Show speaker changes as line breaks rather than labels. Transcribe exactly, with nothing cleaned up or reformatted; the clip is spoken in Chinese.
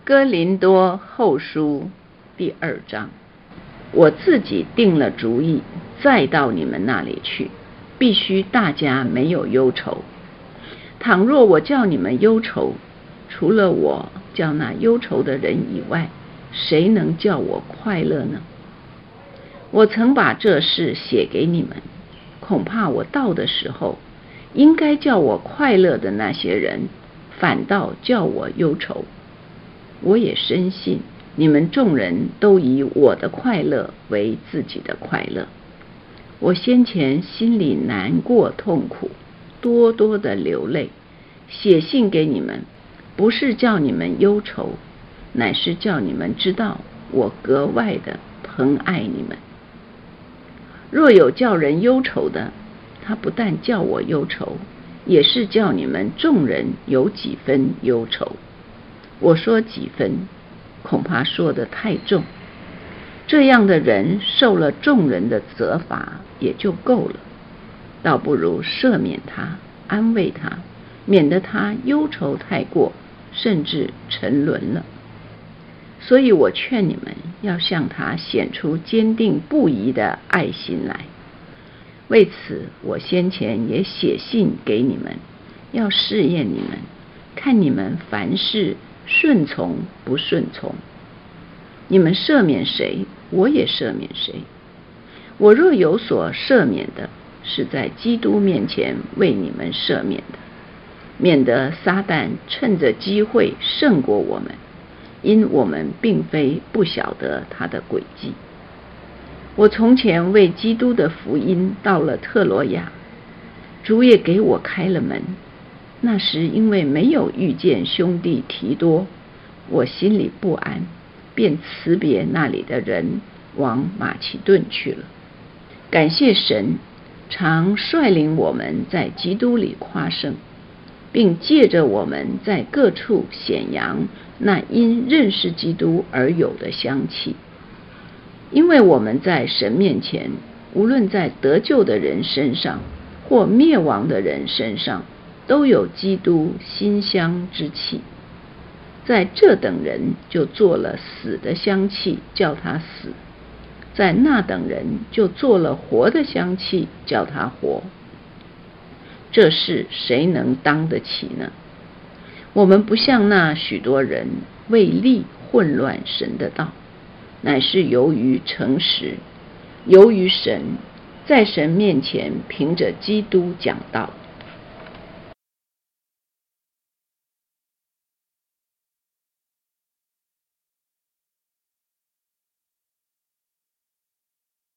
哥林多后书第二章，我自己定了主意，再到你们那里去，必须大家没有忧愁。倘若我叫你们忧愁，除了我叫那忧愁的人以外，谁能叫我快乐呢？我曾把这事写给你们，恐怕我到的时候，应该叫我快乐的那些人，反倒叫我忧愁。我也深信你们众人都以我的快乐为自己的快乐。我先前心里难过痛苦，多多的流泪，写信给你们，不是叫你们忧愁，乃是叫你们知道我格外的疼爱你们。若有叫人忧愁的，他不但叫我忧愁，也是叫你们众人有几分忧愁。我说几分，恐怕说得太重，这样的人受了众人的责罚也就够了，倒不如赦免他，安慰他，免得他忧愁太过，甚至沉沦了。所以我劝你们要向他显出坚定不移的爱心来。为此我先前也写信给你们，要试验你们，看你们凡事顺从不顺从。你们赦免谁，我也赦免谁。我若有所赦免的，是在基督面前为你们赦免的，免得撒旦趁着机会胜过我们，因我们并非不晓得他的诡计。我从前为基督的福音到了特罗亚，主也给我开了门。那时因为没有遇见兄弟提多，我心里不安，便辞别那里的人，往马其顿去了。感谢神，常率领我们在基督里夸胜，并借着我们在各处显扬那因认识基督而有的香气。因为我们在神面前，无论在得救的人身上或灭亡的人身上，都有基督馨香之气。在这等人就做了死的香气，叫他死；在那等人就做了活的香气，叫他活。这事谁能当得起呢？我们不像那许多人为利混乱神的道，乃是由于诚实，由于神，在神面前凭着基督讲道。